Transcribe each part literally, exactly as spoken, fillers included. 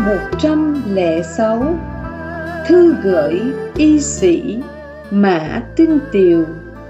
một trăm lẻ sáu. Thư gửi y sĩ Mã Tinh Tiều.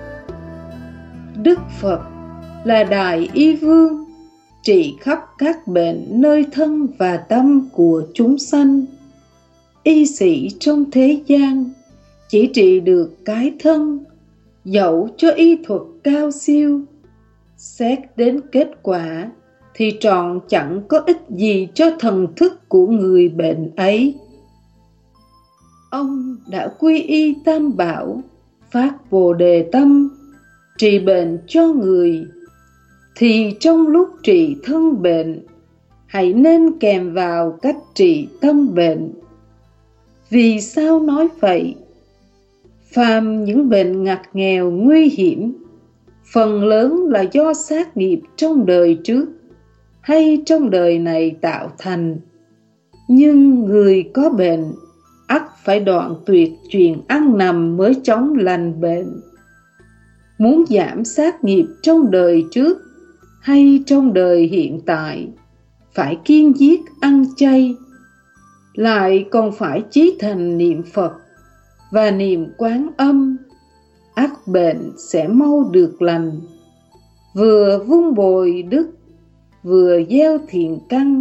Đức Phật là Đại Y Vương, trị khắp các bệnh nơi thân và tâm của chúng sanh. Y sĩ trong thế gian chỉ trị được cái thân, dẫu cho y thuật cao siêu. Xét đến kết quả thì trọn chẳng có ích gì cho thần thức của người bệnh ấy. Ông đã quy y Tam Bảo, phát Bồ Đề tâm, trị bệnh cho người, thì trong lúc trị thân bệnh, hãy nên kèm vào cách trị tâm bệnh. Vì sao nói vậy? Phàm những bệnh ngặt nghèo nguy hiểm, phần lớn là do sát nghiệp trong đời trước hay trong đời này tạo thành. Nhưng người có bệnh ắt phải đoạn tuyệt chuyện ăn nằm mới chóng lành bệnh. Muốn giảm sát nghiệp trong đời trước hay trong đời hiện tại, phải kiêng giết ăn chay, lại còn phải chí thành niệm Phật và niệm Quán Âm, ắt bệnh sẽ mau được lành. Vừa vun bồi đức, vừa gieo thiện căn.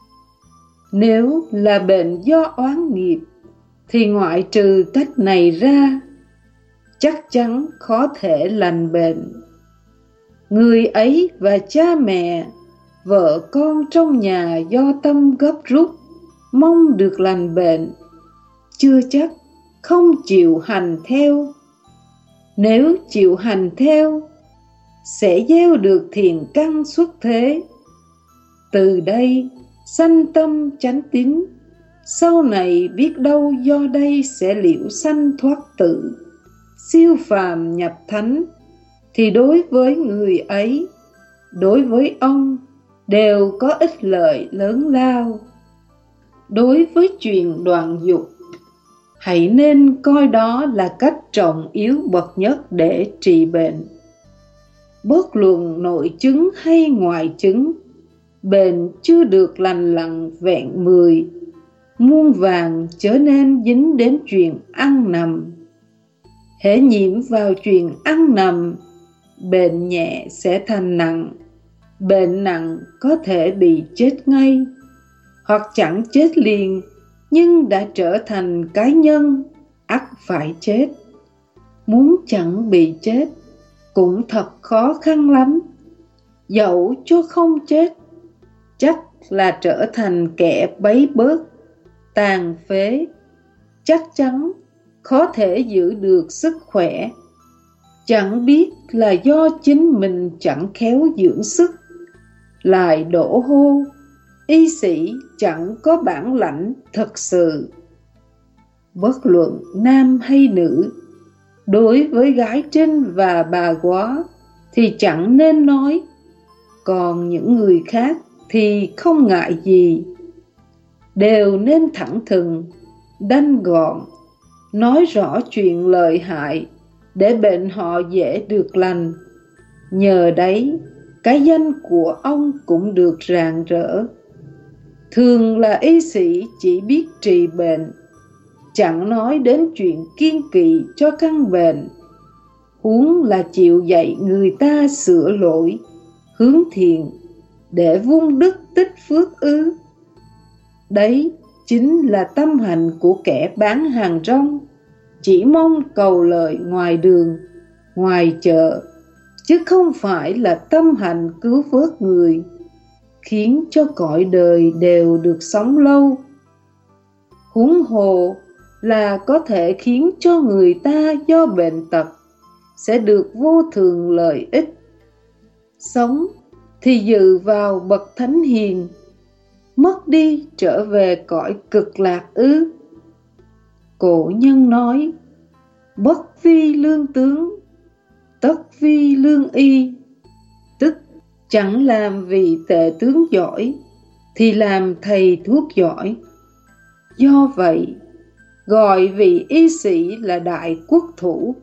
Nếu là bệnh do oán nghiệp, thì ngoại trừ cách này ra, chắc chắn khó thể lành bệnh. Người ấy và cha mẹ, vợ con trong nhà do tâm gấp rút, mong được lành bệnh, chưa chắc không chịu hành theo. Nếu chịu hành theo, sẽ gieo được thiện căn xuất thế. Từ đây sanh tâm chánh tín, sau này biết đâu do đây sẽ liễu sanh thoát tử, siêu phàm nhập thánh. Thì đối với người ấy, đối với ông, đều có ích lợi lớn lao. Đối với chuyện đoạn dục, hãy nên coi đó là cách trọng yếu bậc nhất để trị bệnh. Bất luận nội chứng hay ngoại chứng, bệnh chưa được lành lặn vẹn mười, muôn vàng trở nên dính đến chuyện ăn nằm. Hễ nhiễm vào chuyện ăn nằm, bệnh nhẹ sẽ thành nặng, bệnh nặng có thể bị chết ngay, hoặc chẳng chết liền nhưng đã trở thành cái nhân, ắt phải chết. Muốn chẳng bị chết cũng thật khó khăn lắm. Dẫu cho không chết, chắc là trở thành kẻ bấy bớt, tàn phế, chắc chắn khó thể giữ được sức khỏe. Chẳng biết là do chính mình chẳng khéo dưỡng sức, lại đổ hô y sĩ chẳng có bản lãnh thật sự. Bất luận nam hay nữ, đối với gái trinh và bà góa thì chẳng nên nói, còn những người khác thì không ngại gì. Đều nên thẳng thừng, đanh gọn, nói rõ chuyện lợi hại, để bệnh họ dễ được lành. Nhờ đấy, cái danh của ông cũng được rạng rỡ. Thường là y sĩ chỉ biết trị bệnh, chẳng nói đến chuyện kiêng kỵ cho căn bệnh, huống là chịu dạy người ta sửa lỗi, hướng thiện, để vun đức tích phước ư? Đấy chính là tâm hành của kẻ bán hàng rong, chỉ mong cầu lợi ngoài đường, ngoài chợ, chứ không phải là tâm hành cứu vớt người, khiến cho cõi đời đều được sống lâu. Huống hồ là có thể khiến cho người ta do bệnh tật sẽ được vô thường lợi ích. Sống thì dự vào bậc thánh hiền, mất đi trở về cõi cực lạc ư? Cổ nhân nói, bất vi lương tướng, tất vi lương y, tức chẳng làm vị tể tướng giỏi thì làm thầy thuốc giỏi. Do vậy, gọi vị y sĩ là đại quốc thủ.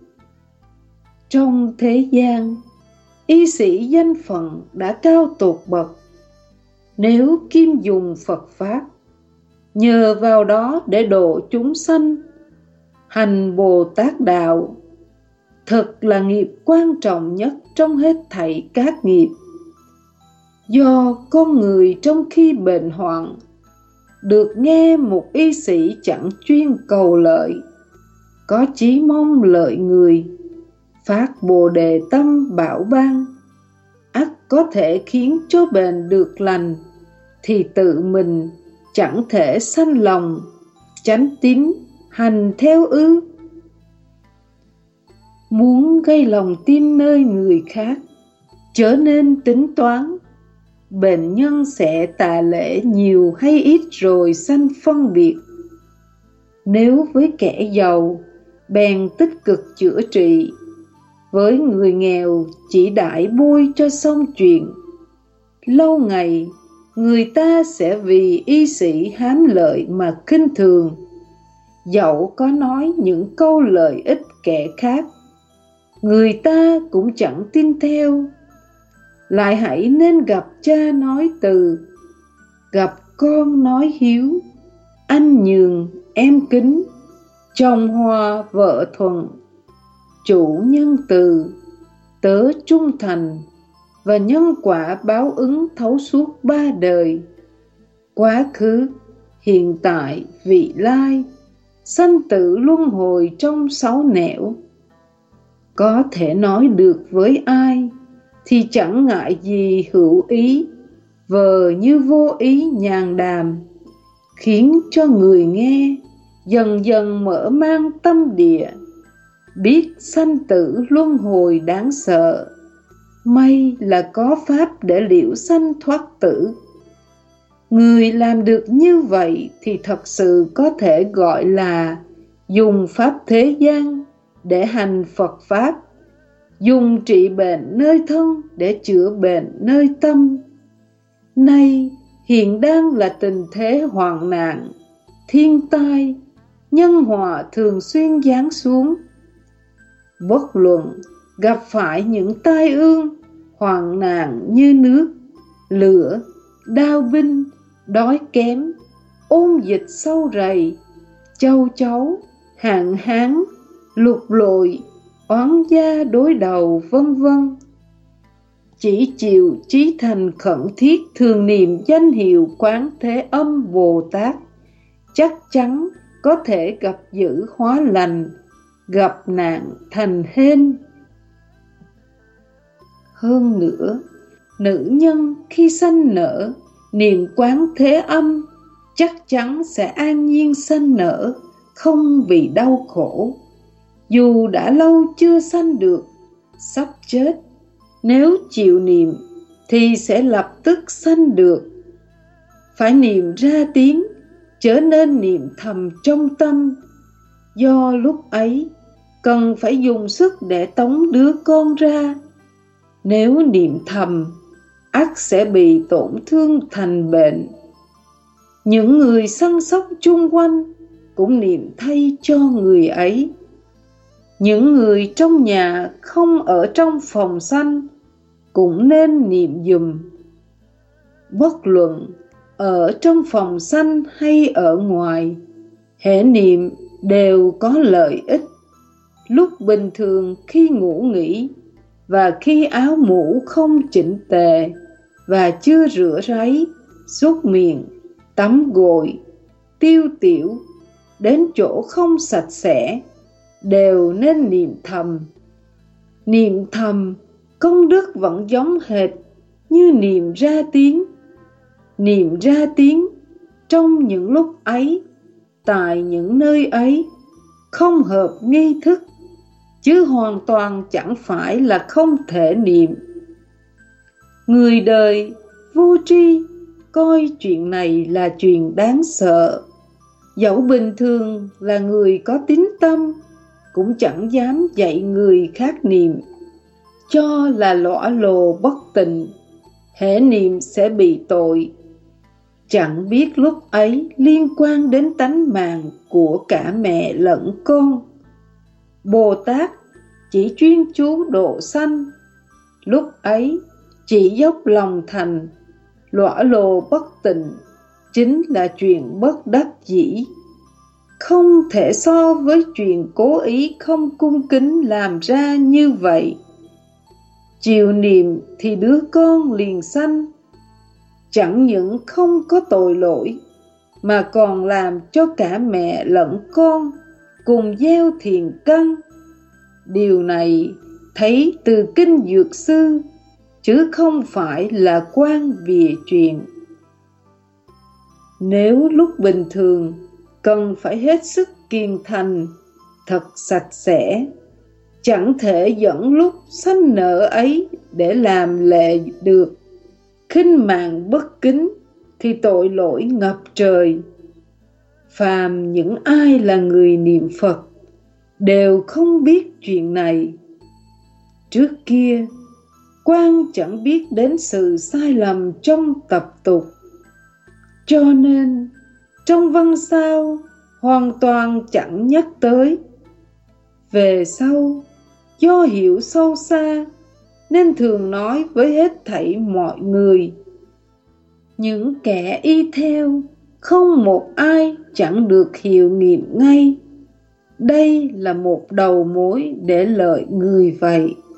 Trong thế gian, y sĩ danh phận đã cao tột bậc. Nếu kim dùng Phật Pháp, nhờ vào đó để độ chúng sanh. Hành Bồ Tát đạo thật là nghiệp quan trọng nhất trong hết thảy các nghiệp. Do con người trong khi bệnh hoạn được nghe một y sĩ chẳng chuyên cầu lợi, có chí mong lợi người, phát Bồ Đề tâm bảo ban, ắt có thể khiến cho bệnh được lành, thì tự mình chẳng thể sanh lòng chánh tín hành theo ư? Muốn gây lòng tin nơi người khác, chớ nên tính toán bệnh nhân sẽ tạ lễ nhiều hay ít rồi sanh phân biệt. Nếu với kẻ giàu bèn tích cực chữa trị, với người nghèo chỉ đãi bôi cho xong chuyện, lâu ngày người ta sẽ vì y sĩ hám lợi mà khinh thường, dẫu có nói những câu lợi ích kẻ khác, người ta cũng chẳng tin theo. Lại hãy nên gặp cha nói từ, gặp con nói hiếu, anh nhường em kính, chồng hòa vợ thuận, chủ nhân từ, tớ trung thành, và nhân quả báo ứng thấu suốt ba đời, quá khứ, hiện tại, vị lai, sanh tử luân hồi trong sáu nẻo. Có thể nói được với ai thì chẳng ngại gì hữu ý, vờ như vô ý nhàn đàm, khiến cho người nghe dần dần mở mang tâm địa, biết sanh tử luân hồi đáng sợ. May là có pháp để liễu sanh thoát tử. Người làm được như vậy thì thật sự có thể gọi là dùng pháp thế gian để hành Phật Pháp, dùng trị bệnh nơi thân để chữa bệnh nơi tâm. Nay hiện đang là tình thế hoạn nạn, thiên tai, nhân họa thường xuyên giáng xuống. Bất luận gặp phải những tai ương, hoạn nạn như nước, lửa, đao binh, đói kém, ôn dịch sâu rầy, châu chấu, hạn hán, lụt lội, oán gia đối đầu, vân vân. Chỉ chịu chí thành khẩn thiết thường niệm danh hiệu Quán Thế Âm Bồ Tát, chắc chắn có thể gặp dữ hóa lành, gặp nạn thành hên. Hơn nữa, nữ nhân khi sanh nở, niệm Quán Thế Âm chắc chắn sẽ an nhiên sanh nở, không bị đau khổ. Dù đã lâu chưa sanh được, sắp chết, nếu chịu niệm thì sẽ lập tức sanh được. Phải niệm ra tiếng, chớ nên niệm thầm trong tâm. Do lúc ấy cần phải dùng sức để tống đứa con ra. Nếu niệm thầm, ắt sẽ bị tổn thương thành bệnh. Những người săn sóc chung quanh cũng niệm thay cho người ấy. Những người trong nhà không ở trong phòng sanh cũng nên niệm dùm. Bất luận ở trong phòng sanh hay ở ngoài, hễ niệm đều có lợi ích. Lúc bình thường khi ngủ nghỉ, và khi áo mũ không chỉnh tề, và chưa rửa ráy, súc miệng, tắm gội, tiêu tiểu, đến chỗ không sạch sẽ, đều nên niệm thầm. Niệm thầm công đức vẫn giống hệt như niệm ra tiếng. Niệm ra tiếng trong những lúc ấy, tại những nơi ấy, không hợp nghi thức, chứ hoàn toàn chẳng phải là không thể niệm. Người đời vô tri coi chuyện này là chuyện đáng sợ. Dẫu bình thường là người có tín tâm, cũng chẳng dám dạy người khác niệm, cho là lõa lồ bất tịnh, hễ niệm sẽ bị tội. Chẳng biết lúc ấy liên quan đến tánh mạng của cả mẹ lẫn con. Bồ Tát chỉ chuyên chú độ sanh, lúc ấy chỉ dốc lòng thành, lõa lồ bất tịnh, chính là chuyện bất đắc dĩ, không thể so với chuyện cố ý không cung kính làm ra như vậy. Chiều niệm thì đứa con liền sanh, chẳng những không có tội lỗi, mà còn làm cho cả mẹ lẫn con cùng gieo thiện căn. Điều này thấy từ kinh Dược Sư, chứ không phải là quan bìa chuyện. Nếu lúc bình thường cần phải hết sức kiên thành, thật sạch sẽ, chẳng thể dẫn lúc sanh nợ ấy để làm lệ được. Khinh mạng bất kính thì tội lỗi ngập trời. Phàm những ai là người niệm Phật đều không biết chuyện này. Trước kia, Quan chẳng biết đến sự sai lầm trong tập tục, cho nên trong văn sao hoàn toàn chẳng nhắc tới. Về sau, do hiểu sâu xa nên thường nói với hết thảy mọi người. Những kẻ y theo không một ai chẳng được hiệu nghiệm ngay. Đây là một đầu mối để lợi người vậy.